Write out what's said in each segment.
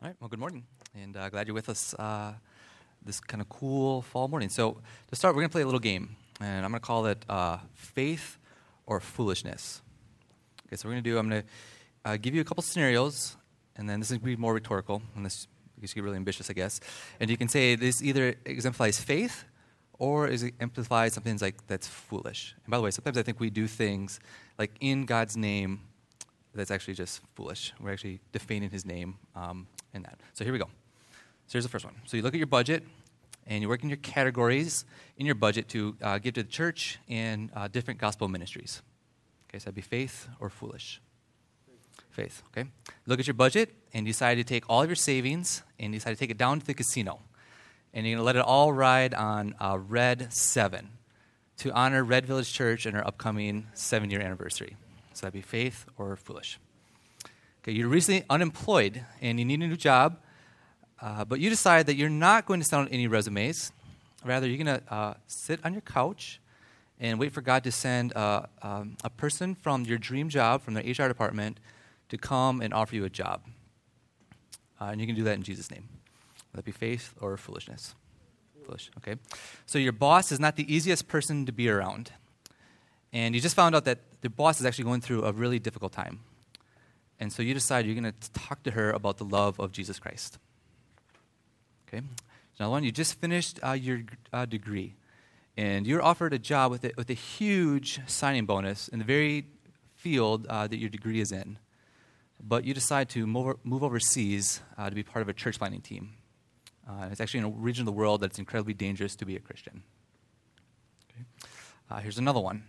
All right, well, good morning, and glad you're with us this kind of cool fall morning. So to start, we're going to play a little game, and I'm going to call it faith or foolishness. Okay, so I'm going to give you a couple scenarios, and then this is going to be more rhetorical, and this gets you really ambitious, I guess. And you can say this either exemplifies faith or is it exemplifies something that's foolish. And by the way, sometimes I think we do things like in God's name that's actually just foolish. We're actually defaning his name in that. So here we go. So here's the first one. So you look at your budget, and you work in your categories in your budget to give to the church and different gospel ministries. Okay, so that'd be faith or foolish. Faith, okay? Look at your budget, and you decide to take all of your savings, and you decide to take it down to the casino. And you're going to let it all ride on Red 7 to honor Red Village Church and our upcoming 7-year anniversary. So that'd be faith or foolish. Okay, you're recently unemployed and you need a new job, but you decide that you're not going to send out any resumes. Rather, you're going to sit on your couch and wait for God to send a person from your dream job, from the HR department, to come and offer you a job. And you can do that in Jesus' name. Would that be faith or foolishness? Foolish, okay. So your boss is not the easiest person to be around. And you just found out that the boss is actually going through a really difficult time. And so you decide you're going to talk to her about the love of Jesus Christ. Okay? Now, one, you just finished your degree, and you're offered a job with a huge signing bonus in the very field that your degree is in. But you decide to move overseas to be part of a church planting team. It's actually in a region of the world that's incredibly dangerous to be a Christian. Okay? Here's another one.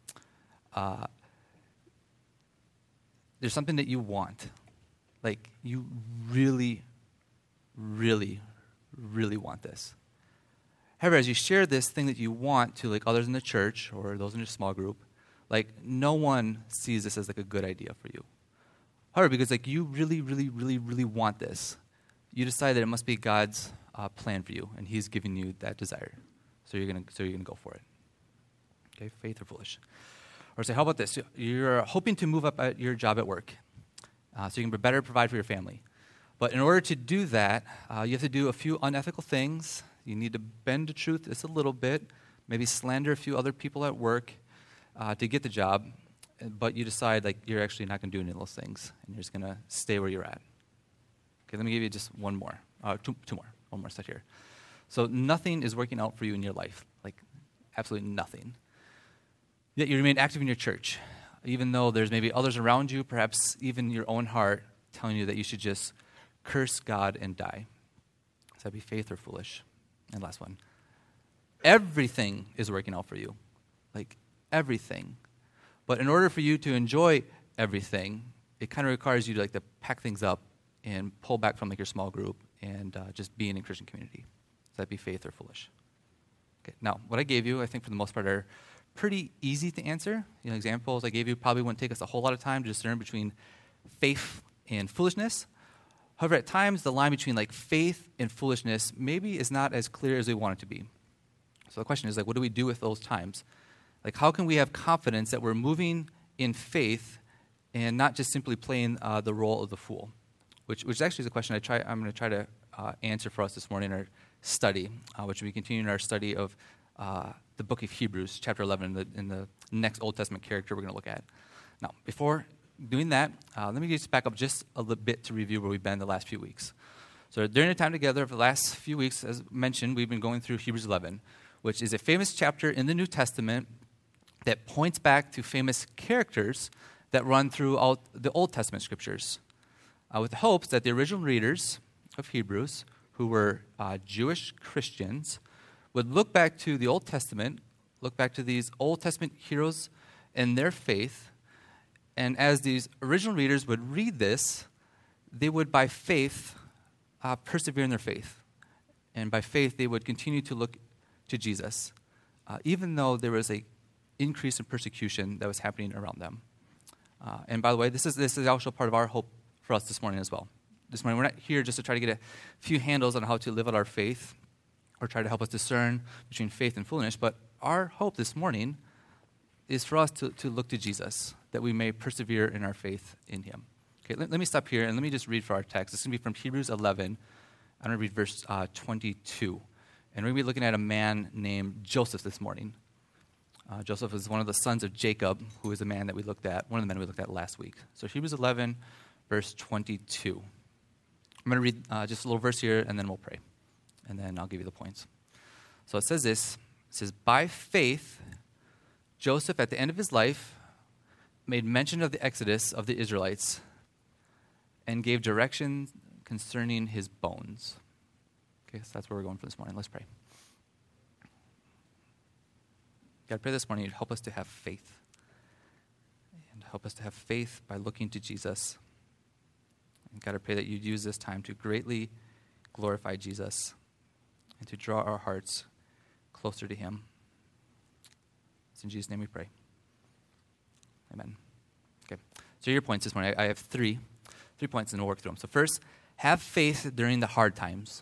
There's something that you want. Like, you really, really, really want this. However, as you share this thing that you want to like others in the church or those in your small group, like no one sees this as like a good idea for you. However, because like you really, really, really, really want this, you decide that it must be God's plan for you, and He's giving you that desire. So you're gonna go for it. Okay, faith or foolish. Or say, how about this? You're hoping to move up at your job at work so you can better provide for your family. But in order to do that, you have to do a few unethical things. You need to bend the truth just a little bit, maybe slander a few other people at work to get the job. But you decide like you're actually not going to do any of those things, and you're just going to stay where you're at. Okay, let me give you just one more, two more, one more set here. So nothing is working out for you in your life, like absolutely nothing. Yet you remain active in your church, even though there's maybe others around you, perhaps even your own heart, telling you that you should just curse God and die. So that'd be faith or foolish. And last one. Everything is working out for you. Like everything. But in order for you to enjoy everything, it kind of requires you to like to pack things up and pull back from like your small group and just be in a Christian community. So that'd be faith or foolish. Okay. Now, what I gave you, I think for the most part, are pretty easy to answer. You know, examples I gave you probably wouldn't take us a whole lot of time to discern between faith and foolishness. However, at times the line between like faith and foolishness maybe is not as clear as we want it to be. So the question is like, what do we do with those times? Like, how can we have confidence that we're moving in faith and not just simply playing the role of the fool? Which actually is a question I'm going to try to answer for us this morning in our study, which we continue in our study of the book of Hebrews, chapter 11, in the next Old Testament character we're going to look at. Now, before doing that, let me just back up just a little bit to review where we've been the last few weeks. So during the time together for the last few weeks, as mentioned, we've been going through Hebrews 11, which is a famous chapter in the New Testament that points back to famous characters that run throughout the Old Testament scriptures, with the hopes that the original readers of Hebrews, who were Jewish Christians, would look back to the Old Testament, look back to these Old Testament heroes and their faith, and as these original readers would read this, they would, by faith, persevere in their faith. And by faith, they would continue to look to Jesus, even though there was an increase in persecution that was happening around them. And by the way, this is also part of our hope for us this morning as well. This morning, we're not here just to try to get a few handles on how to live out our faith or try to help us discern between faith and foolishness, but our hope this morning is for us to look to Jesus, that we may persevere in our faith in Him. Okay, let me stop here and let me just read for our text. It's going to be from Hebrews 11. I'm going to read verse 22. And we're going to be looking at a man named Joseph this morning. Joseph is one of the sons of Jacob, who is the man that we looked at, one of the men we looked at last week. So Hebrews 11, verse 22. I'm going to read just a little verse here, and then we'll pray. And then I'll give you the points. So it says this. It says, by faith, Joseph, at the end of his life, made mention of the exodus of the Israelites and gave direction concerning his bones. Okay, so that's where we're going for this morning. Let's pray. God, I pray this morning you'd help us to have faith. And help us to have faith by looking to Jesus. And God, I pray that you'd use this time to greatly glorify Jesus and to draw our hearts closer to him. It's in Jesus' name we pray. Amen. Okay, so your points this morning. I have three points and we'll work through them. So first, have faith during the hard times.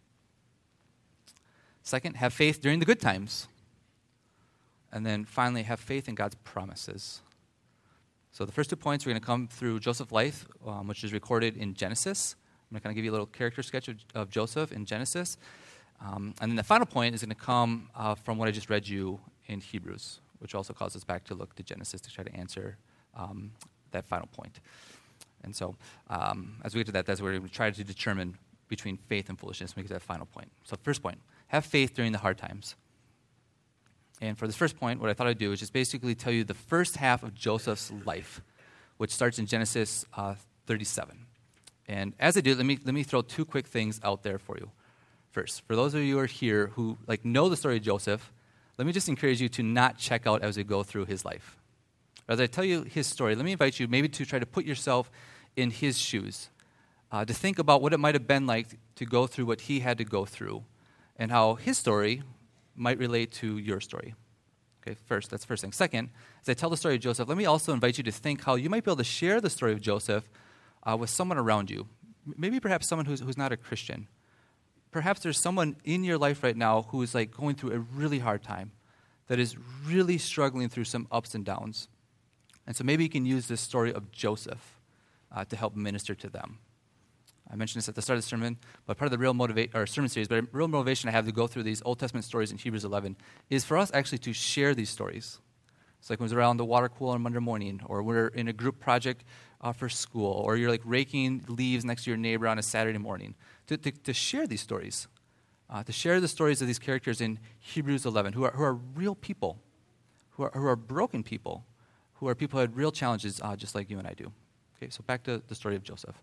Second, have faith during the good times. And then finally, have faith in God's promises. So the first 2 points are going to come through Joseph's life, which is recorded in Genesis. I'm going to kind of give you a little character sketch of Joseph in Genesis. And then the final point is going to come from what I just read you in Hebrews, which also calls us back to look to Genesis to try to answer that final point. And so as we get to that, that's where we try to determine between faith and foolishness when we get to that final point. So first point, have faith during the hard times. And for this first point, what I thought I'd do is just basically tell you the first half of Joseph's life, which starts in Genesis 37. And as I do, let me throw 2 quick things out there for you. First, for those of you who are here who know the story of Joseph, let me just encourage you to not check out as we go through his life. As I tell you his story, let me invite you maybe to try to put yourself in his shoes, to think about what it might have been like to go through what he had to go through, and how his story might relate to your story. Okay, that's the first thing. Second, as I tell the story of Joseph, let me also invite you to think how you might be able to share the story of Joseph with someone around you. Maybe perhaps someone who's not a Christian. Perhaps there's someone in your life right now who is going through a really hard time, that is really struggling through some ups and downs. And so maybe you can use this story of Joseph to help minister to them. I mentioned this at the start of the sermon, but part of the sermon series, but a real motivation I have to go through these Old Testament stories in Hebrews 11 is for us actually to share these stories. It's like when we're around the water cooler on Monday morning, or we're in a group project for school, or you're raking leaves next to your neighbor on a Saturday morning, to share these stories, to share the stories of these characters in Hebrews 11, who are real people, who are broken people, who are people who had real challenges just like you and I do. Okay, so back to the story of Joseph.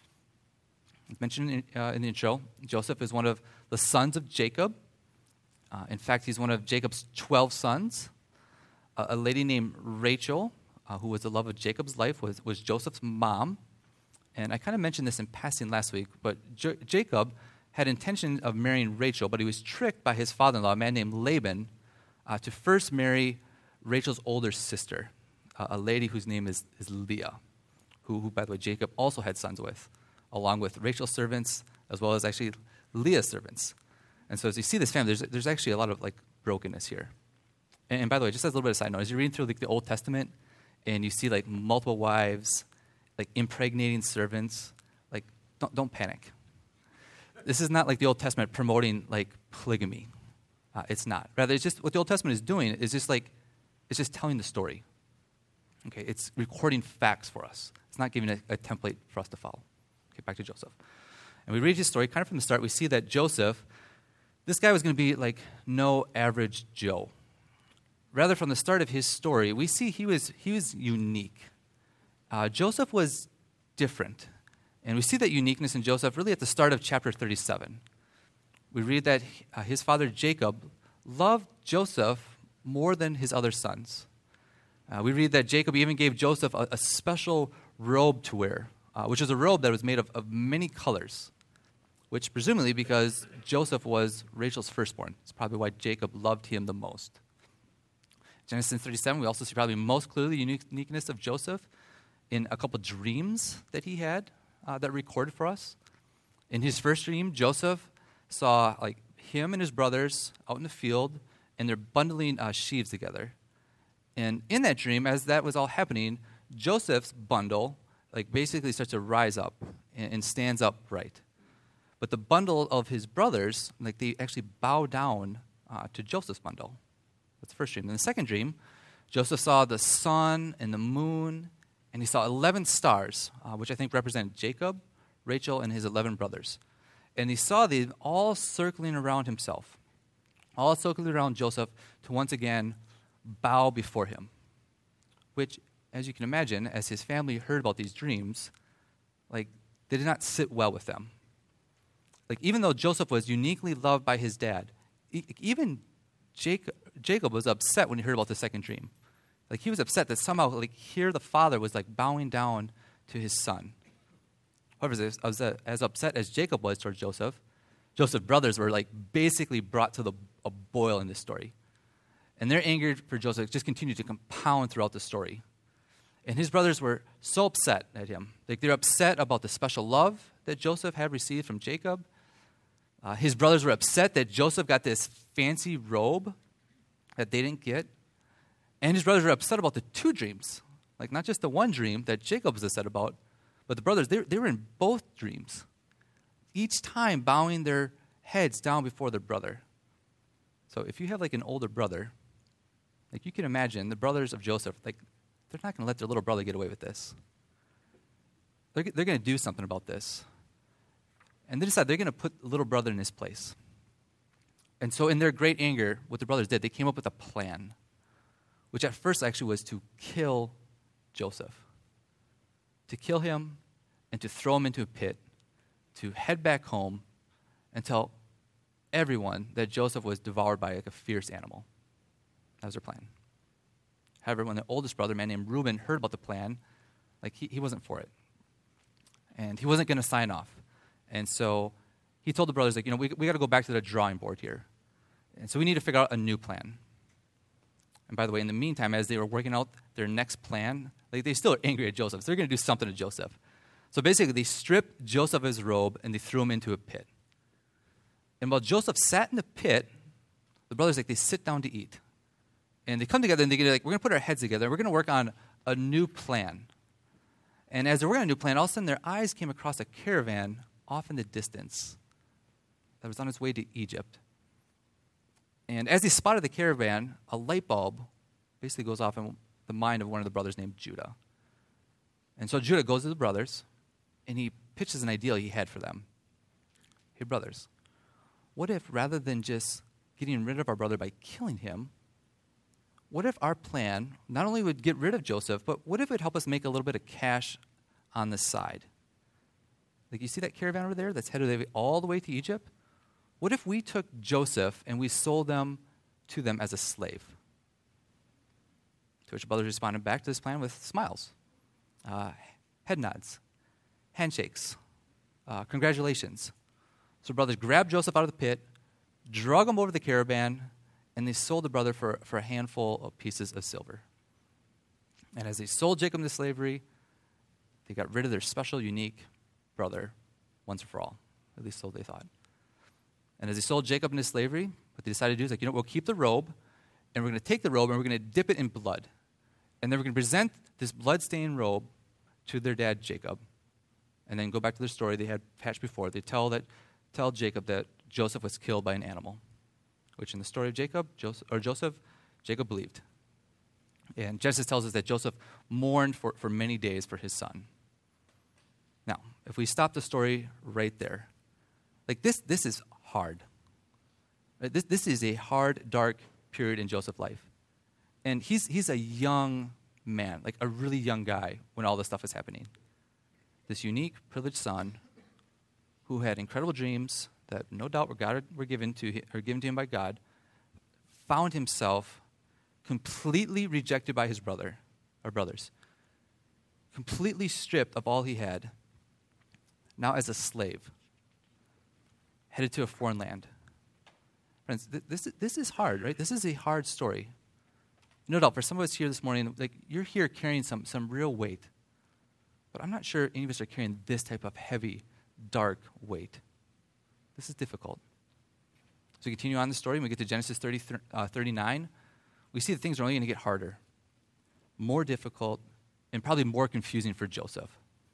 As mentioned in the intro, Joseph is one of the sons of Jacob. In fact, he's one of Jacob's 12 sons. A lady named Rachel, who was the love of Jacob's life, was Joseph's mom. And I kind of mentioned this in passing last week, but Jacob had intention of marrying Rachel, but he was tricked by his father-in-law, a man named Laban, to first marry Rachel's older sister, a lady whose name is Leah, who, by the way, Jacob also had sons with, along with Rachel's servants, as well as actually Leah's servants. And so as you see this family, there's actually a lot of brokenness here. And by the way, just as a little bit of a side note, as you're reading through the Old Testament, and you see multiple wives, impregnating servants, don't panic. This is not like the Old Testament promoting polygamy. It's not. Rather, it's just what the Old Testament is doing is just it's just telling the story. Okay, it's recording facts for us. It's not giving a template for us to follow. Okay, back to Joseph. And we read his story kind of from the start. We see that Joseph, this guy was going to be no average Joe. Rather, from the start of his story, we see he was unique. Joseph was different. And we see that uniqueness in Joseph really at the start of chapter 37. We read that his father Jacob loved Joseph more than his other sons. We read that Jacob even gave Joseph a special robe to wear, which was a robe that was made of many colors, which presumably because Joseph was Rachel's firstborn. It's probably why Jacob loved him the most. Genesis 37, we also see probably most clearly the uniqueness of Joseph in a couple dreams that he had that are recorded for us. In his first dream, Joseph saw him and his brothers out in the field, and they're bundling sheaves together. And in that dream, as that was all happening, Joseph's bundle like basically starts to rise up and stands upright. But the bundle of his brothers, like they actually bow down to Joseph's bundle. That's the first dream. In the second dream, Joseph saw the sun and the moon, and he saw 11 stars, which I think represent Jacob, Rachel, and his 11 brothers. And he saw them all circling around himself, all circling around Joseph to once again bow before him. Which, as you can imagine, as his family heard about these dreams, like they did not sit well with them. Like even though Joseph was uniquely loved by his dad, even Jacob was upset when he heard about the second dream. Like he was upset that somehow, like here the father was like bowing down to his son. However, as upset as Jacob was towards Joseph, Joseph's brothers were like basically brought to a boil in this story. And their anger for Joseph just continued to compound throughout the story. And his brothers were so upset at him. Like they're upset about the special love that Joseph had received from Jacob. His brothers were upset that Joseph got this fancy robe that they didn't get. And his brothers were upset about the two dreams. Like not just the one dream that Jacob was upset about, but the brothers, they were in both dreams. Each time bowing their heads down before their brother. So if you have like an older brother, like you can imagine the brothers of Joseph, like they're not going to let their little brother get away with this. They're going to do something about this. And they decide they're going to put the little brother in his place. And so in their great anger, what the brothers did, they came up with a plan, which at first actually was to kill Joseph. To kill him and to throw him into a pit, to head back home and tell everyone that Joseph was devoured by like a fierce animal. That was their plan. However, when the oldest brother, a man named Reuben, heard about the plan, like he wasn't for it. And he wasn't going to sign off. And so he told the brothers, like, we got to go back to the drawing board here. And so we need to figure out a new plan. And by the way, in the meantime, as they were working out their next plan, like they still are angry at Joseph. So they're going to do something to Joseph. So basically, they stripped Joseph of his robe and they threw him into a pit. And while Joseph sat in the pit, the brothers, like, they sit down to eat. And they come together and they get like, we're going to put our heads together. We're going to work on a new plan. And as they're working on a new plan, all of a sudden their eyes came across a caravan off in the distance that was on its way to Egypt. And as they spotted the caravan, a light bulb basically goes off in the mind of one of the brothers named Judah. And so Judah goes to the brothers, and he pitches an idea he had for them. Hey, brothers, what if rather than just getting rid of our brother by killing him, what if our plan not only would get rid of Joseph, but what if it would help us make a little bit of cash on the side? Like, you see that caravan over there that's headed all the way to Egypt? What if we took Joseph and we sold them to them as a slave? To which the brothers responded back to this plan with smiles, head nods, handshakes, congratulations. So brothers grabbed Joseph out of the pit, drug him over the caravan, and they sold the brother for a handful of pieces of silver. And as they sold Jacob into slavery, they got rid of their special, unique brother once and for all. At least so they thought. And as they sold Jacob into slavery, what they decided to do is, like, we'll keep the robe, and we're going to take the robe, and we're going to dip it in blood. And then we're going to present this blood-stained robe to their dad, Jacob. And then go back to their story they had hatched before. They tell Jacob that Joseph was killed by an animal, which in the story of Joseph, Jacob believed. And Genesis tells us that Joseph mourned for many days for his son. Now, if we stop the story right there, like this is hard. Right? This is a hard, dark period in Joseph's life. And he's a young man, like a really young guy when all this stuff is happening. This unique, privileged son who had incredible dreams that no doubt were given to him by God, found himself completely rejected by his brothers, completely stripped of all he had, now as a slave, headed to a foreign land. Friends, this is hard, right? This is a hard story. No doubt, for some of us here this morning, like, you're here carrying some real weight. But I'm not sure any of us are carrying this type of heavy, dark weight. This is difficult. So we continue on the story, and we get to Genesis 39. We see that things are only going to get harder, more difficult, and probably more confusing for Joseph.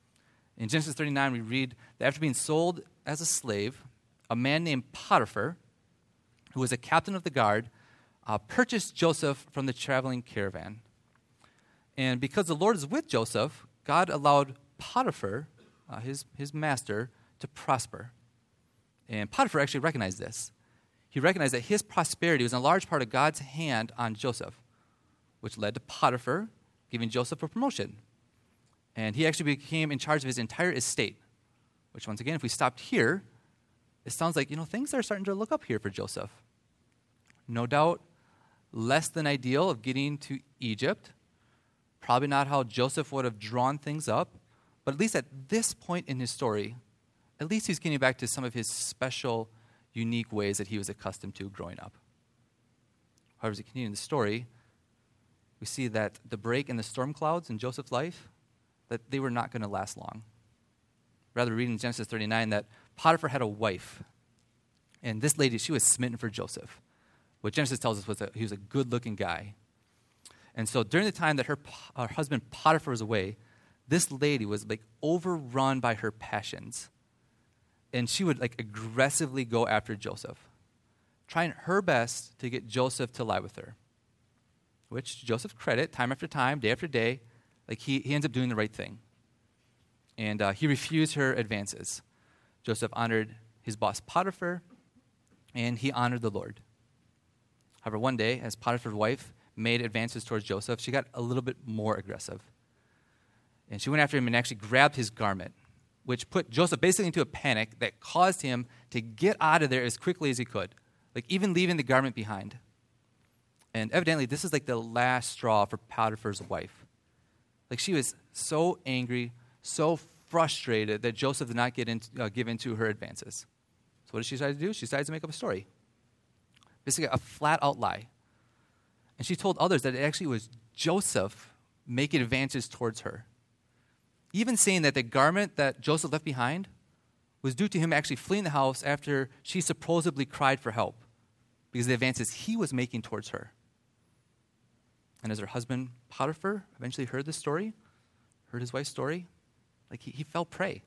In Genesis 39, we read that after being sold as a slave, a man named Potiphar, who was a captain of the guard, purchased Joseph from the traveling caravan. And because the Lord is with Joseph, God allowed Potiphar, his master, to prosper. And Potiphar actually recognized this. He recognized that his prosperity was in a large part of God's hand on Joseph, which led to Potiphar giving Joseph a promotion. And he actually became in charge of his entire estate, which once again, if we stopped here, it sounds like, things are starting to look up here for Joseph. No doubt, less than ideal of getting to Egypt. Probably not how Joseph would have drawn things up. But at least at this point in his story, at least he's getting back to some of his special, unique ways that he was accustomed to growing up. However, as we continue in the story, we see that the break in the storm clouds in Joseph's life, that they were not going to last long. Rather, we read in Genesis 39 that Potiphar had a wife. And this lady, she was smitten for Joseph. What Genesis tells us was that he was a good-looking guy. And so during the time that her husband Potiphar was away, this lady was overrun by her passions. And she would aggressively go after Joseph, trying her best to get Joseph to lie with her. Which, to Joseph's credit, time after time, day after day, he ends up doing the right thing. And he refused her advances. Joseph honored his boss Potiphar, and he honored the Lord. However, one day, as Potiphar's wife made advances towards Joseph, she got a little bit more aggressive. And she went after him and actually grabbed his garment, which put Joseph basically into a panic that caused him to get out of there as quickly as he could, even leaving the garment behind. And evidently, this is the last straw for Potiphar's wife. She was so angry, so frustrated that Joseph did not give in to her advances. So what did she decide to do? She decided to make up a story. Basically, a flat-out lie. And she told others that it actually was Joseph making advances towards her. Even saying that the garment that Joseph left behind was due to him actually fleeing the house after she supposedly cried for help because of the advances he was making towards her. And as her husband, Potiphar, eventually heard this story, heard his wife's story, he fell prey.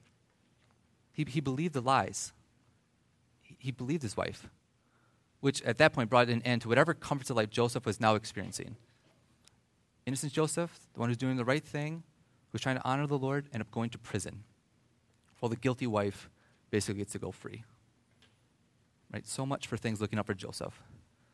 He believed the lies. He believed his wife, which at that point brought an end to whatever comforts of life Joseph was now experiencing. Innocent Joseph, the one who's doing the right thing, who's trying to honor the Lord, ended up going to prison, while the guilty wife basically gets to go free. Right? So much for things looking up for Joseph.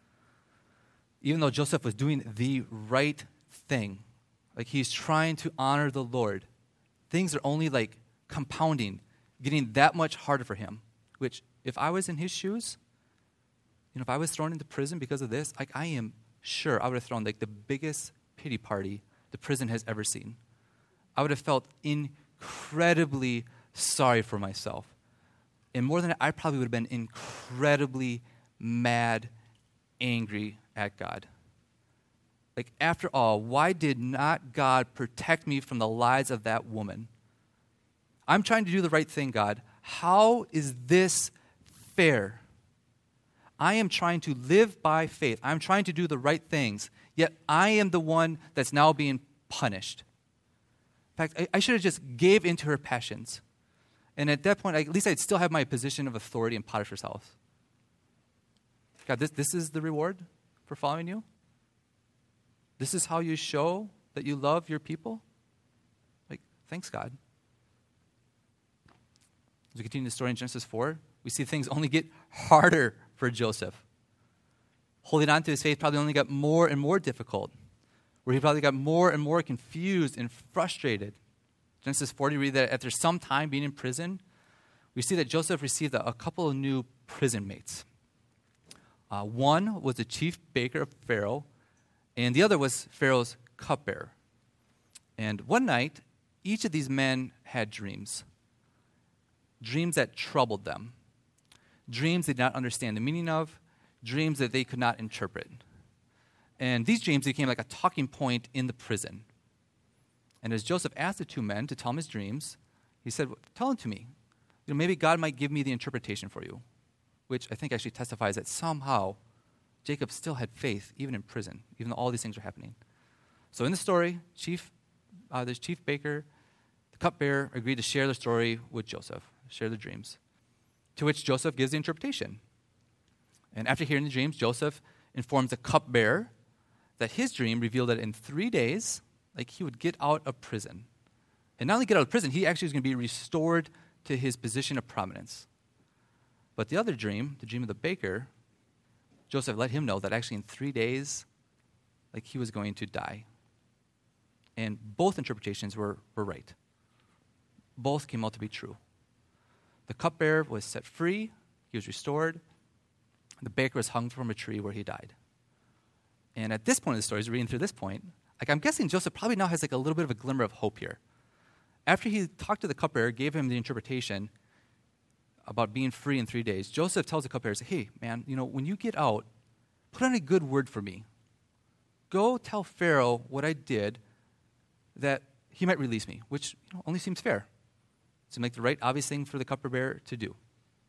Even though Joseph was doing the right thing, he's trying to honor the Lord, things are only compounding, getting that much harder for him, which if I was in his shoes, if I was thrown into prison because of this, I am sure I would have thrown the biggest pity party the prison has ever seen. I would have felt incredibly sorry for myself. And more than that, I probably would have been incredibly mad, angry at God. After all, why did not God protect me from the lies of that woman? I'm trying to do the right thing, God. How is this fair? I am trying to live by faith. I'm trying to do the right things, yet I am the one that's now being punished. In fact, I should have just gave into her passions. And at that point, at least I'd still have my position of authority in Potiphar's house. God, this is the reward for following you? This is how you show that you love your people? Thanks, God. As we continue the story in Genesis 4, we see things only get harder for Joseph. Holding on to his faith probably only got more and more difficult, where he probably got more and more confused and frustrated. Genesis 40, we read that after some time being in prison, we see that Joseph received a couple of new prison mates. One was the chief baker of Pharaoh, and the other was Pharaoh's cupbearer. And one night, each of these men had dreams that troubled them, dreams they did not understand the meaning of, dreams that they could not interpret. And these dreams became like a talking point in the prison. And as Joseph asked the two men to tell him his dreams, he said, tell them to me. Maybe God might give me the interpretation for you, which I think actually testifies that somehow Jacob still had faith, even in prison, even though all these things are happening. So in the story, there's chief baker, The cupbearer agreed to share the story with Joseph, share the dreams, to which Joseph gives the interpretation. And after hearing the dreams, Joseph informs the cupbearer that his dream revealed that in 3 days, he would get out of prison. And not only get out of prison, he actually was going to be restored to his position of prominence. But the other dream, the dream of the baker, Joseph let him know that actually in 3 days, he was going to die. And both interpretations were right. Both came out to be true. The cupbearer was set free, he was restored. The baker was hung from a tree where he died. And at this point in the story, as we're reading through this point, I'm guessing Joseph probably now has a little bit of a glimmer of hope here. After he talked to the cupbearer, gave him the interpretation about being free in 3 days, Joseph tells the cupbearer, hey, man, when you get out, put on a good word for me. Go tell Pharaoh what I did, that he might release me, which only seems fair. To make the right, obvious thing for the cupbearer to do.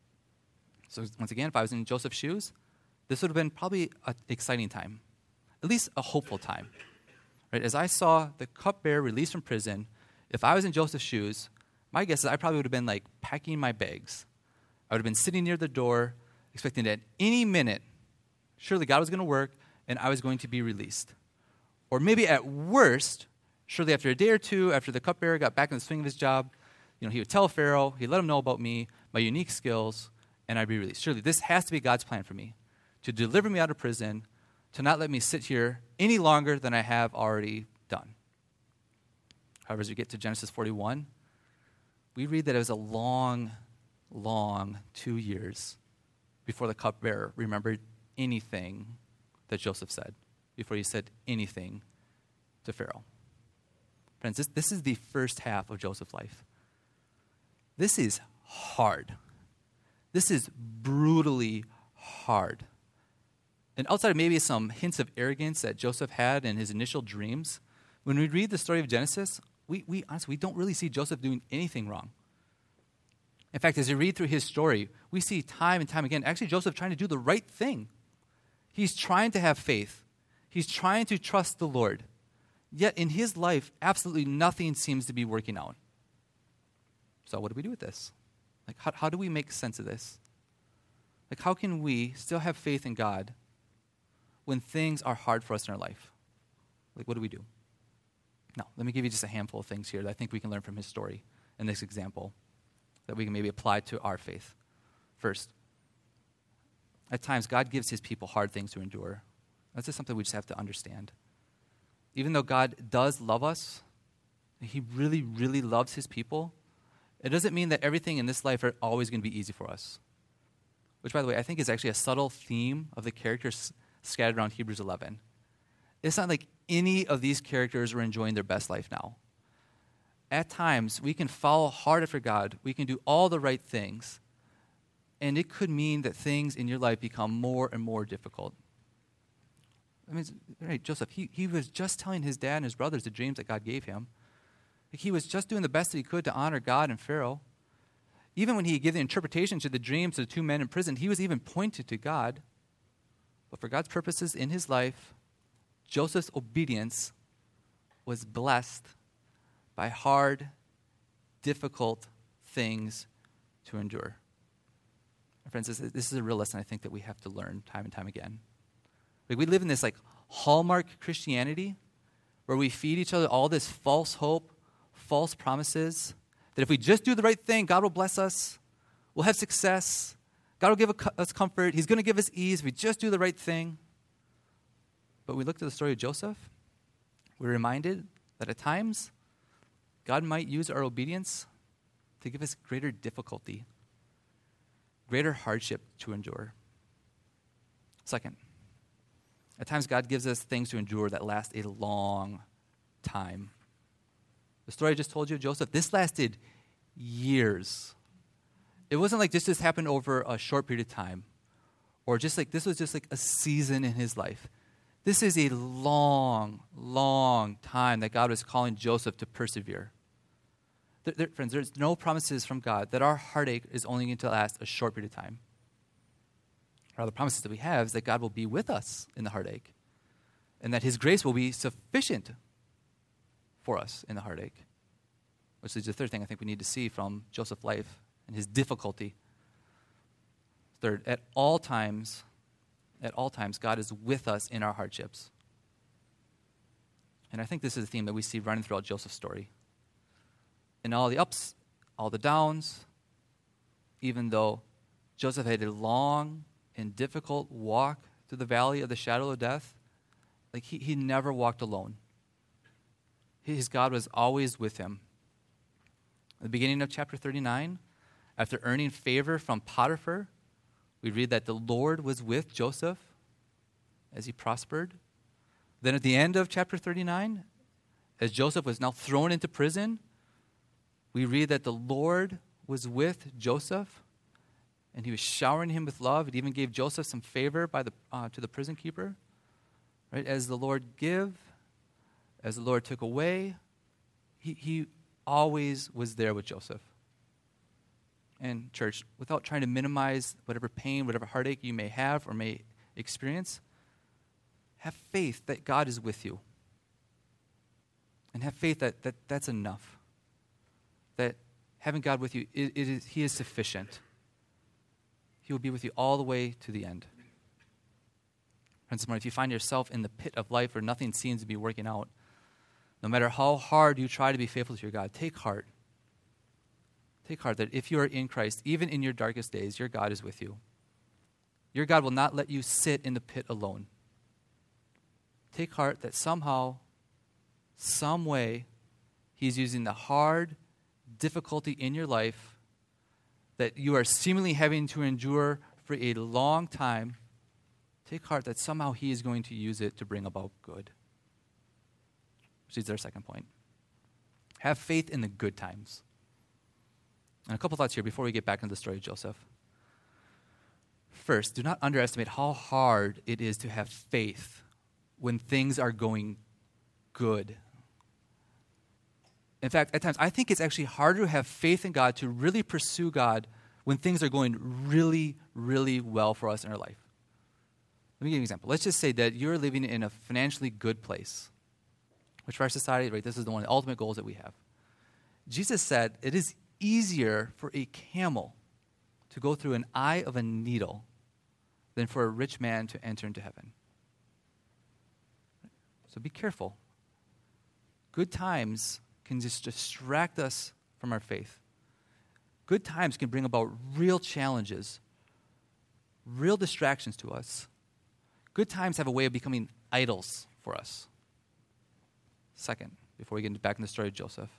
So once again, if I was in Joseph's shoes, this would have been probably an exciting time, at least a hopeful time. Right? As I saw the cupbearer released from prison, if I was in Joseph's shoes, my guess is I probably would have been packing my bags. I would have been sitting near the door, expecting that at any minute, surely God was going to work and I was going to be released. Or maybe at worst, surely after a day or two, after the cupbearer got back in the swing of his job, he would tell Pharaoh, he'd let him know about me, my unique skills, and I'd be released. Surely this has to be God's plan for me, to deliver me out of prison, to not let me sit here any longer than I have already done. However, as we get to Genesis 41, we read that it was a long, long 2 years before the cupbearer remembered anything that Joseph said, before he said anything to Pharaoh. Friends, this is the first half of Joseph's life. This is hard. This is brutally hard. And outside of maybe some hints of arrogance that Joseph had in his initial dreams, when we read the story of Genesis, we honestly don't really see Joseph doing anything wrong. In fact, as you read through his story, we see time and time again, actually Joseph trying to do the right thing. He's trying to have faith. He's trying to trust the Lord. Yet in his life, absolutely nothing seems to be working out. So what do we do with this? How do we make sense of this? How can we still have faith in God when things are hard for us in our life? What do we do? Now, let me give you just a handful of things here that I think we can learn from his story and this example that we can maybe apply to our faith. First, at times, God gives his people hard things to endure. That's just something we just have to understand. Even though God does love us, he really, really loves his people, it doesn't mean that everything in this life are always going to be easy for us. Which, by the way, I think is actually a subtle theme of the characters scattered around Hebrews 11. It's not like any of these characters are enjoying their best life now. At times, we can follow hard after God. We can do all the right things. And it could mean that things in your life become more and more difficult. Right, Joseph, he was just telling his dad and his brothers the dreams that God gave him. He was just doing the best that he could to honor God and Pharaoh. Even when he gave the interpretation to the dreams of the two men in prison, he was even pointed to God. But for God's purposes in his life, Joseph's obedience was blessed by hard, difficult things to endure. And friends, this is a real lesson I think that we have to learn time and time again. We live in this hallmark Christianity where we feed each other all this false hope, false promises, that if we just do the right thing, God will bless us, we'll have success, God will give us comfort, he's going to give us ease if we just do the right thing. But we look to the story of Joseph, we're reminded that at times, God might use our obedience to give us greater difficulty, greater hardship to endure. Second, at times God gives us things to endure that last a long time. The story I just told you of Joseph, this lasted years. It wasn't like this happened over a short period of time, or this was just a season in his life. This is a long, long time that God was calling Joseph to persevere. Friends, there's no promises from God that our heartache is only going to last a short period of time. The promises that we have is that God will be with us in the heartache, and that his grace will be sufficient for us in the heartache. which is the third thing I think we need to see from Joseph's life and his difficulty. Third, at all times, God is with us in our hardships. And I think this is a theme that we see running throughout Joseph's story. In all the ups, all the downs, even though Joseph had a long and difficult walk through the valley of the shadow of death, like he never walked alone. His God was always with him. At the beginning of chapter 39, after earning favor from Potiphar, we read that the Lord was with Joseph as he prospered. Then at the end of chapter 39, as Joseph was now thrown into prison, we read that the Lord was with Joseph, and he was showering him with love. It even gave Joseph some favor to the prison keeper. Right? As the Lord gave, as the Lord took away, he always was there with Joseph. And church, without trying to minimize whatever pain, whatever heartache you may have or may experience, have faith that God is with you. And have faith that that's enough. That having God with you, He is sufficient. He will be with you all the way to the end. Friends, if you find yourself in the pit of life where nothing seems to be working out, no matter how hard you try to be faithful to your God, take heart. Take heart that if you are in Christ, even in your darkest days, your God is with you. Your God will not let you sit in the pit alone. Take heart that somehow, some way, He's using the hard difficulty in your life that you are seemingly having to endure for a long time. Take heart that somehow He is going to use it to bring about good. Which is our second point. Have faith in the good times. And a couple thoughts here before we get back into the story of Joseph. First, do not underestimate how hard it is to have faith when things are going good. In fact, at times, I think it's actually harder to have faith in God, to really pursue God when things are going really, really well for us in our life. Let me give you an example. Let's just say that you're living in a financially good place, which for our society, right, this is one of the ultimate goals that we have. Jesus said it is easier for a camel to go through an eye of a needle than for a rich man to enter into heaven. So be careful. Good times can just distract us from our faith. Good times can bring about real challenges, real distractions to us. Good times have a way of becoming idols for us. Second, before we get back in the story of Joseph,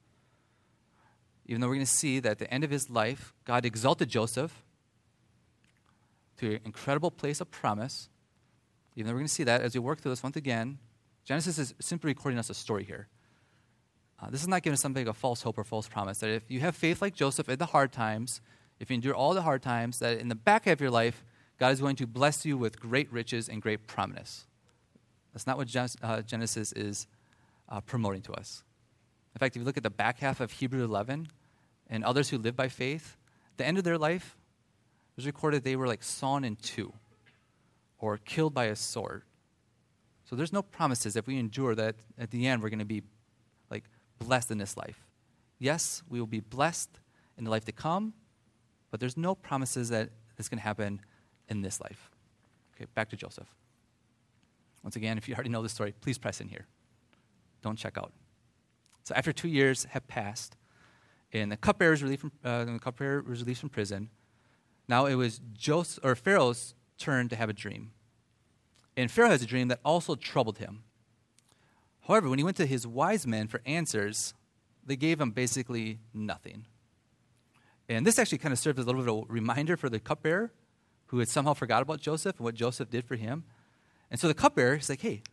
even though we're going to see that at the end of his life, God exalted Joseph to an incredible place of promise, even though we're going to see that as we work through this once again, Genesis is simply recording us a story here. This is not giving us something like a false hope or false promise, that if you have faith like Joseph in the hard times, if you endure all the hard times, that in the back half of your life, God is going to bless you with great riches and great promise. That's not what Genesis is promoting to us. In fact, if you look at the back half of Hebrews 11, and others who live by faith, the end of their life was recorded they were like sawn in two or killed by a sword. So there's no promises if we endure that at the end we're going to be like blessed in this life. Yes, we will be blessed in the life to come, but there's no promises that it's going to happen in this life. Okay, back to Joseph. Once again, if you already know the story, please press in here. Don't check out. So after 2 years have passed, and the cupbearer was released from prison, now it was Pharaoh's turn to have a dream. And Pharaoh has a dream that also troubled him. However, when he went to his wise men for answers, they gave him basically nothing. And this actually kind of served as a little bit of a reminder for the cupbearer, who had somehow forgot about Joseph and what Joseph did for him. And so the cupbearer is like, hey,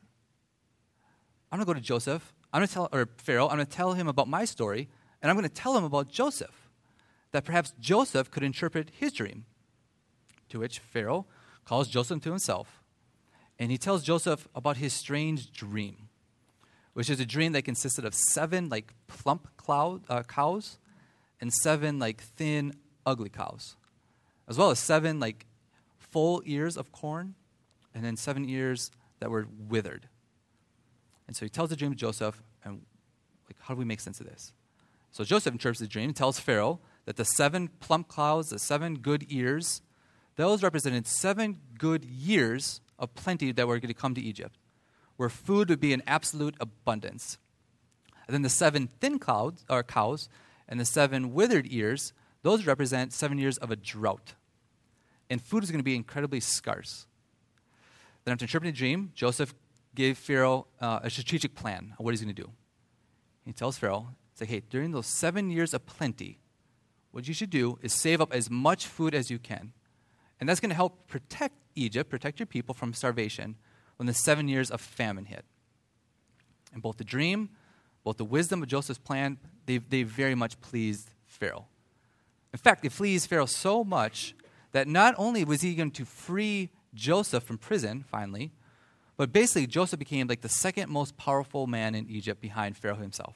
I'm going to go to Joseph. Pharaoh, I'm going to tell him about my story, and I'm going to tell him about Joseph, that perhaps Joseph could interpret his dream. To which Pharaoh calls Joseph to himself, and he tells Joseph about his strange dream, which is a dream that consisted of 7 like plump cows and 7 like thin, ugly cows, as well as 7 like full ears of corn, and then 7 ears that were withered. And so he tells the dream to Joseph, and like, how do we make sense of this? So Joseph interprets the dream and tells Pharaoh that the 7 plump clouds, the 7 good ears, those represented 7 good years of plenty that were going to come to Egypt, where food would be in absolute abundance. And then the 7 thin clouds, or cows, and the 7 withered ears, those represent 7 years of a drought. And food is going to be incredibly scarce. Then after interpreting the dream, Joseph gave Pharaoh a strategic plan on what he's going to do. He tells Pharaoh, it's like, hey, during those 7 years of plenty, what you should do is save up as much food as you can. And that's going to help protect Egypt, protect your people from starvation when the 7 years of famine hit. And both the dream, both the wisdom of Joseph's plan, they very much pleased Pharaoh. In fact, it pleased Pharaoh so much that not only was he going to free Joseph from prison, finally, but basically Joseph became like the second most powerful man in Egypt behind Pharaoh himself.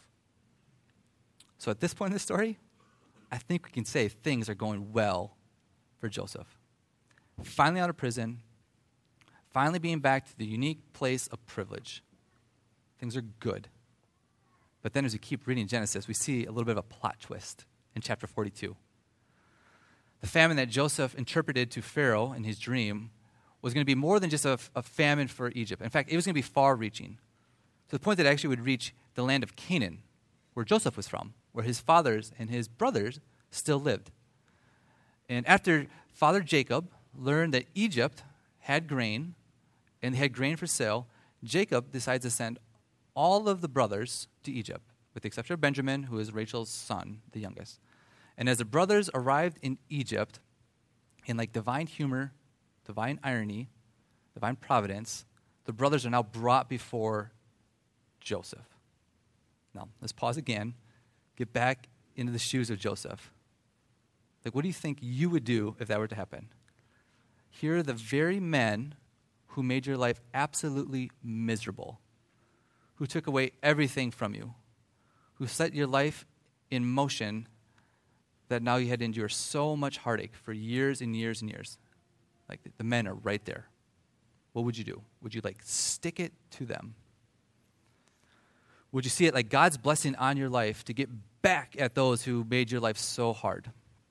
So at this point in the story, I think we can say things are going well for Joseph. Finally out of prison, finally being back to the unique place of privilege. Things are good. But then as we keep reading Genesis, we see a little bit of a plot twist in chapter 42. The famine that Joseph interpreted to Pharaoh in his dream was going to be more than just a famine for Egypt. In fact, it was going to be far-reaching, to the point that it actually would reach the land of Canaan, where Joseph was from, where his fathers and his brothers still lived. And after Father Jacob learned that Egypt had grain, and they had grain for sale, Jacob decides to send all of the brothers to Egypt, with the exception of Benjamin, who is Rachel's son, the youngest. And as the brothers arrived in Egypt, in like divine humor, divine irony, divine providence, the brothers are now brought before Joseph. Now, let's pause again, get back into the shoes of Joseph. Like, what do you think you would do if that were to happen? Here are the very men who made your life absolutely miserable, who took away everything from you, who set your life in motion that now you had to endure so much heartache for years and years and years. Like, the men are right there. What would you do? Would you, like, stick it to them? Would you see it like God's blessing on your life to get back at those who made your life so hard?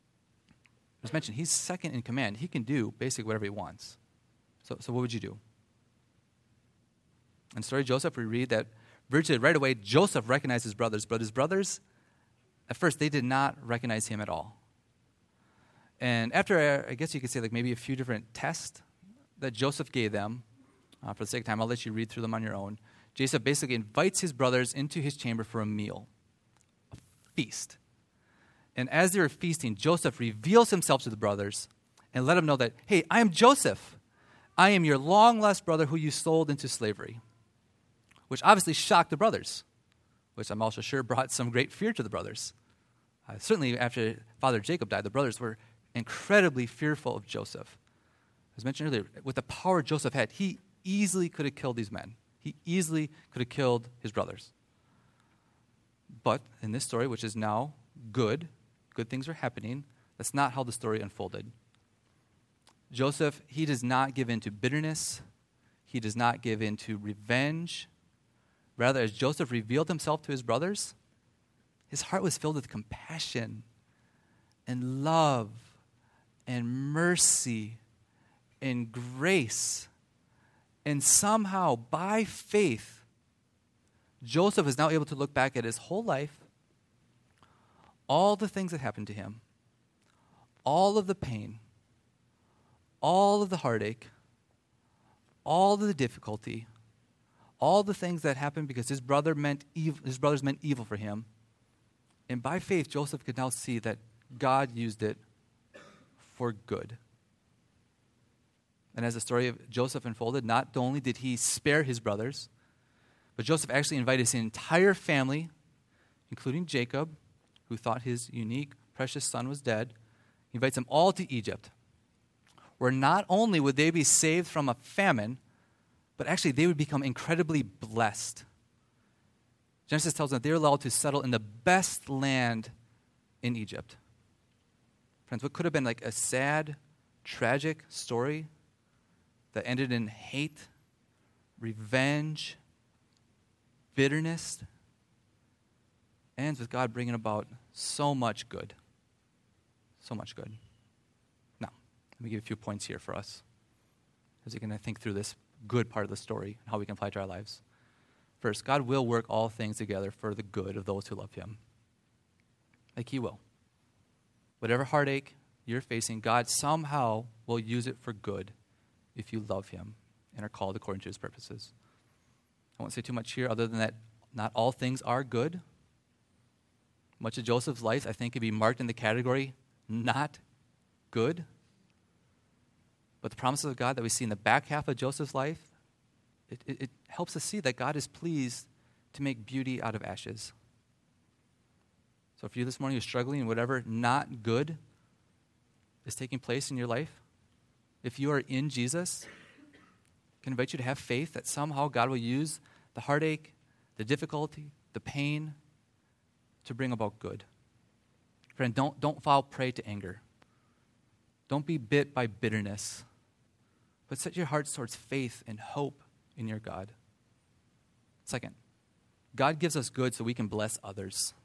As mentioned, he's second in command. He can do basically whatever he wants. So what would you do? In the story of Joseph, we read that virtually right away, Joseph recognized his brothers, but his brothers, at first, they did not recognize him at all. And after, I guess you could say, like maybe a few different tests that Joseph gave them, for the sake of time, I'll let you read through them on your own. Joseph basically invites his brothers into his chamber for a meal, a feast. And as they were feasting, Joseph reveals himself to the brothers and let them know that, hey, I am Joseph. I am your long-lost brother who you sold into slavery, which obviously shocked the brothers, which I'm also sure brought some great fear to the brothers. Certainly after Father Jacob died, the brothers were incredibly fearful of Joseph. As mentioned earlier, with the power Joseph had, he easily could have killed these men. He easily could have killed his brothers. But in this story, which is now good things are happening, that's not how the story unfolded. Joseph, he does not give in to bitterness. He does not give in to revenge. Rather, as Joseph revealed himself to his brothers, his heart was filled with compassion and love and mercy and grace. And somehow, by faith, Joseph is now able to look back at his whole life, all the things that happened to him, all of the pain, all of the heartache, all of the difficulty, all the things that happened because his brothers meant evil for him. And by faith, Joseph could now see that God used it for good. And as the story of Joseph unfolded, not only did he spare his brothers, but Joseph actually invited his entire family, including Jacob, who thought his unique, precious son was dead. He invites them all to Egypt, where not only would they be saved from a famine, but actually they would become incredibly blessed. Genesis tells them that they're allowed to settle in the best land in Egypt. Friends, what could have been like a sad, tragic story that ended in hate, revenge, bitterness, ends with God bringing about so much good. So much good. Now, let me give a few points here for us as we can think through this good part of the story and how we can apply it to our lives. First, God will work all things together for the good of those who love him. Like he will. Whatever heartache you're facing, God somehow will use it for good if you love him and are called according to his purposes. I won't say too much here other than that not all things are good. Much of Joseph's life, I think, could be marked in the category not good. But the promises of God that we see in the back half of Joseph's life, it helps us see that God is pleased to make beauty out of ashes. So if you this morning are struggling in whatever not good is taking place in your life, if you are in Jesus, I can invite you to have faith that somehow God will use the heartache, the difficulty, the pain to bring about good. Friend, don't fall prey to anger. Don't be bit by bitterness, but set your hearts towards faith and hope in your God. Second, God gives us good so we can bless others.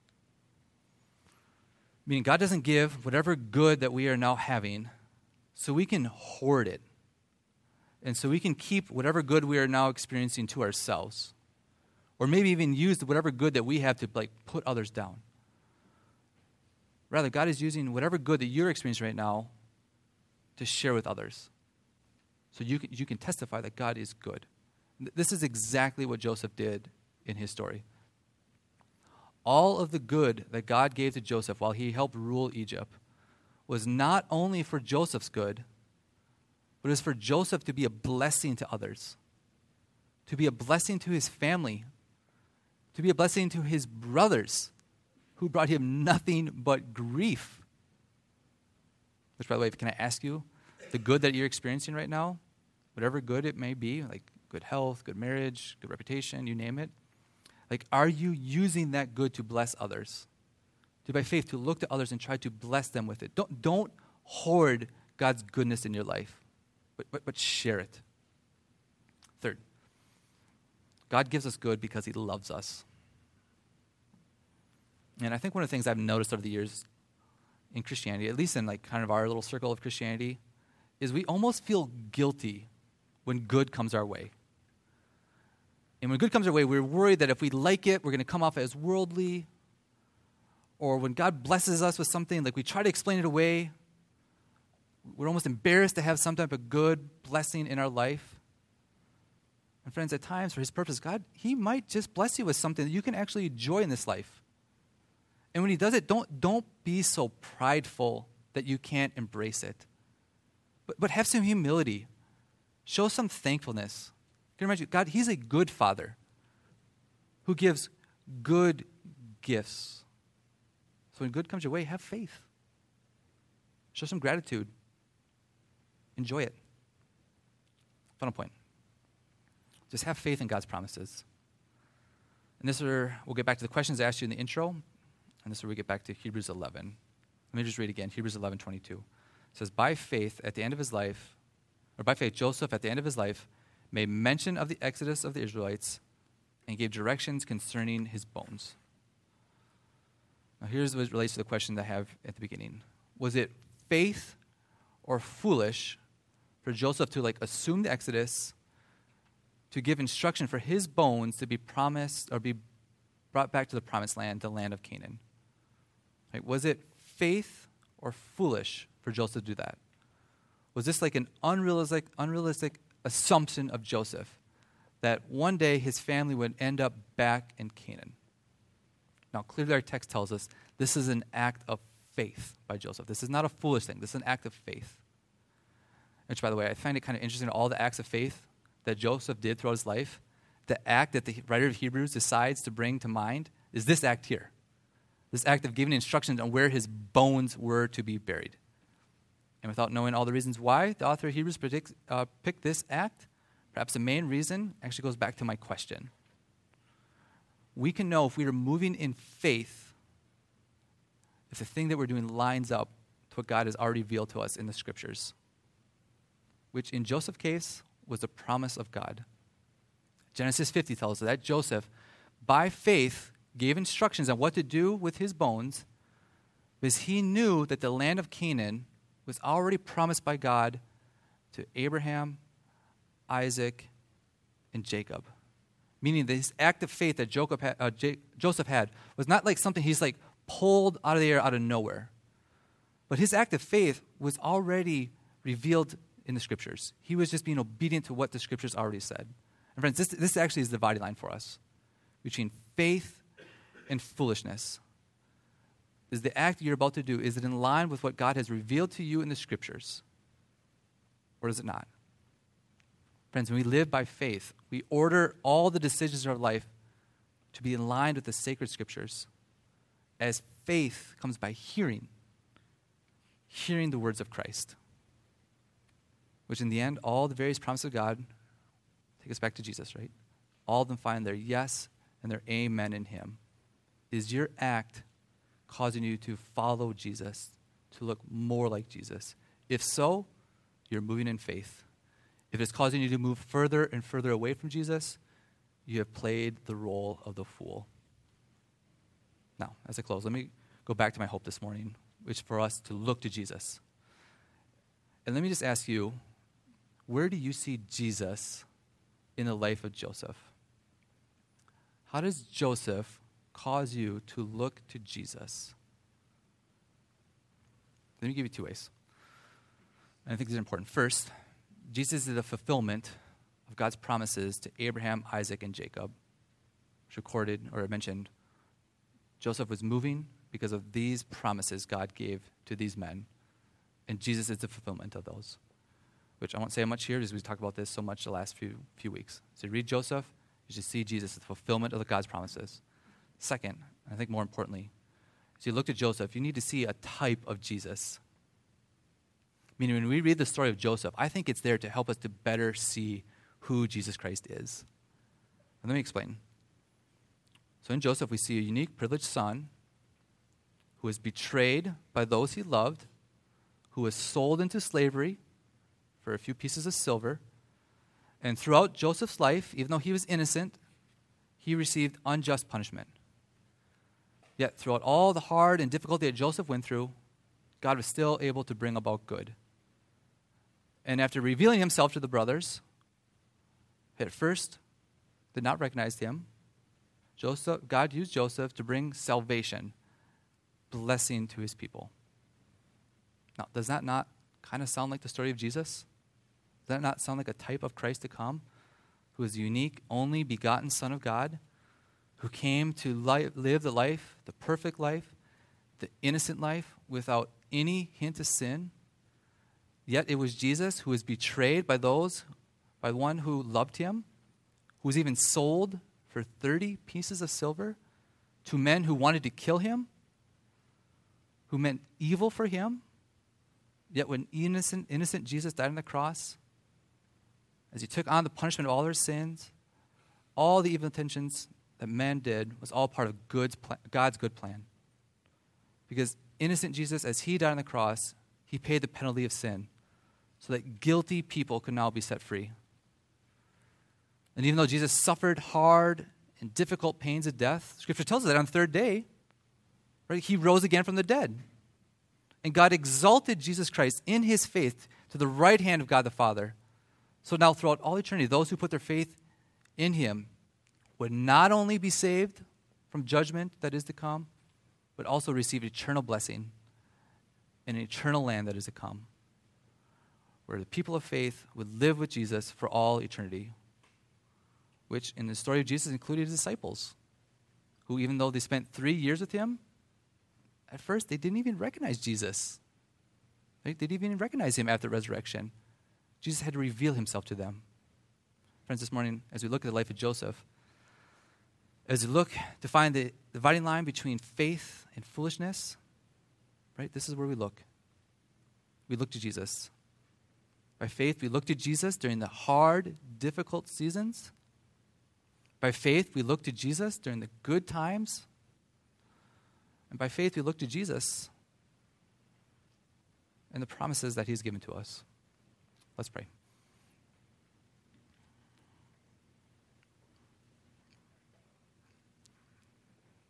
Meaning God doesn't give whatever good that we are now having so we can hoard it. And so we can keep whatever good we are now experiencing to ourselves. Or maybe even use whatever good that we have to put others down. Rather, God is using whatever good that you're experiencing right now to share with others. So you can testify that God is good. This is exactly what Joseph did in his story. All of the good that God gave to Joseph while he helped rule Egypt was not only for Joseph's good, but it was for Joseph to be a blessing to others, to be a blessing to his family, to be a blessing to his brothers who brought him nothing but grief. Which, by the way, can I ask you, the good that you're experiencing right now, whatever good it may be, like good health, good marriage, good reputation, you name it, are you using that good to bless others? By faith, to look to others and try to bless them with it. Don't hoard God's goodness in your life, but share it. Third, God gives us good because he loves us. And I think one of the things I've noticed over the years in Christianity, at least in kind of our little circle of Christianity, is we almost feel guilty when good comes our way. And when good comes our way, we're worried that if we like it, we're going to come off as worldly. Or when God blesses us with something, we try to explain it away, we're almost embarrassed to have some type of good blessing in our life. And friends, at times, for his purpose, God, he might just bless you with something that you can actually enjoy in this life. And when he does it, don't be so prideful that you can't embrace it. But have some humility. Show some thankfulness. Can you imagine, God, he's a good father who gives good gifts. So when good comes your way, have faith. Show some gratitude. Enjoy it. Final point. Just have faith in God's promises. And this is where we'll get back to the questions I asked you in the intro. And this is where we get back to Hebrews 11. Let me just read again. Hebrews 11:22. It says, by faith, Joseph, at the end of his life, made mention of the exodus of the Israelites and gave directions concerning his bones. Now here's what relates to the question that I have at the beginning. Was it faith or foolish for Joseph to assume the exodus, to give instruction for his bones to be promised or be brought back to the promised land, the land of Canaan? Was it faith or foolish for Joseph to do that? Was this an unrealistic assumption of Joseph that one day his family would end up back in Canaan? Now, clearly our text tells us this is an act of faith by Joseph. This is not a foolish thing. This is an act of faith. Which, by the way, I find it kind of interesting, all the acts of faith that Joseph did throughout his life. The act that the writer of Hebrews decides to bring to mind is this act here. This act of giving instructions on where his bones were to be buried. And without knowing all the reasons why the author of Hebrews picked this act, perhaps the main reason actually goes back to my question. We can know if we are moving in faith if the thing that we're doing lines up to what God has already revealed to us in the Scriptures, which in Joseph's case was the promise of God. Genesis 50 tells us that Joseph, by faith, gave instructions on what to do with his bones, because he knew that the land of Canaan was already promised by God to Abraham, Isaac, and Jacob. Meaning this act of faith that Joseph had was not like something he's like pulled out of the air, out of nowhere. But his act of faith was already revealed in the Scriptures. He was just being obedient to what the Scriptures already said. And friends, this actually is the dividing line for us between faith and foolishness. Is the act you're about to do, is it in line with what God has revealed to you in the Scriptures? Or is it not? Friends, when we live by faith, we order all the decisions of our life to be in line with the sacred Scriptures, as faith comes by hearing the words of Christ, which in the end, all the various promises of God take us back to Jesus, right? All of them find their yes and their amen in him. Is your act causing you to follow Jesus, to look more like Jesus? If so, you're moving in faith. If it's causing you to move further and further away from Jesus, you have played the role of the fool. Now, as I close, let me go back to my hope this morning, which is for us to look to Jesus. And let me just ask you, where do you see Jesus in the life of Joseph? How does Joseph cause you to look to Jesus? Let me give you two ways. And I think these are important. First, Jesus is the fulfillment of God's promises to Abraham, Isaac, and Jacob, which recorded, or I mentioned, Joseph was moving because of these promises God gave to these men, and Jesus is the fulfillment of those, which I won't say much here because we've talked about this so much the last few weeks. So you read Joseph, you should see Jesus as the fulfillment of God's promises. Second, I think more importantly, as you look at Joseph, you need to see a type of Jesus. Meaning when we read the story of Joseph, I think it's there to help us to better see who Jesus Christ is. And let me explain. So in Joseph, we see a unique, privileged son who was betrayed by those he loved, who was sold into slavery for a few pieces of silver. And throughout Joseph's life, even though he was innocent, he received unjust punishment. Yet throughout all the hard and difficulty that Joseph went through, God was still able to bring about good. And after revealing himself to the brothers, at first did not recognize him, God used Joseph to bring salvation, blessing to his people. Now, does that not kind of sound like the story of Jesus? Does that not sound like a type of Christ to come, who is the unique, only begotten Son of God, who came to live the life, the perfect life, the innocent life, without any hint of sin? Yet it was Jesus who was betrayed by one who loved him, who was even sold for 30 pieces of silver to men who wanted to kill him, who meant evil for him. Yet when innocent Jesus died on the cross, as he took on the punishment of all their sins, all the evil intentions that man did was all part of God's good plan. Because innocent Jesus, as he died on the cross, he paid the penalty of sin so that guilty people could now be set free. And even though Jesus suffered hard and difficult pains of death, Scripture tells us that on the third day, right, he rose again from the dead. And God exalted Jesus Christ in his faith to the right hand of God the Father. So now throughout all eternity, those who put their faith in him would not only be saved from judgment that is to come, but also receive eternal blessing in an eternal land that is to come, where the people of faith would live with Jesus for all eternity, which in the story of Jesus included his disciples, who even though they spent 3 years with him, at first they didn't even recognize Jesus. Right? They didn't even recognize him after resurrection. Jesus had to reveal himself to them. Friends, this morning, as we look at the life of Joseph, as we look to find the dividing line between faith and foolishness, right, this is where we look. We look to Jesus. By faith, we look to Jesus during the hard, difficult seasons. By faith, we look to Jesus during the good times. And by faith, we look to Jesus and the promises that he's given to us. Let's pray.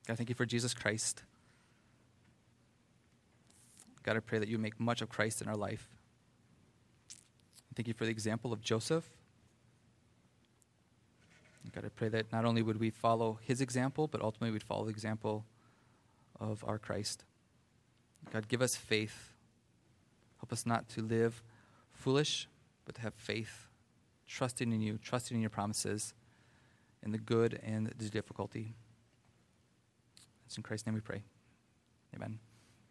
God, thank you for Jesus Christ. God, I pray that you make much of Christ in our life. Thank you for the example of Joseph. God, I pray that not only would we follow his example, but ultimately we'd follow the example of our Christ. God, give us faith. Help us not to live foolish, but to have faith, trusting in you, trusting in your promises, in the good and the difficulty. It's in Christ's name we pray. Amen.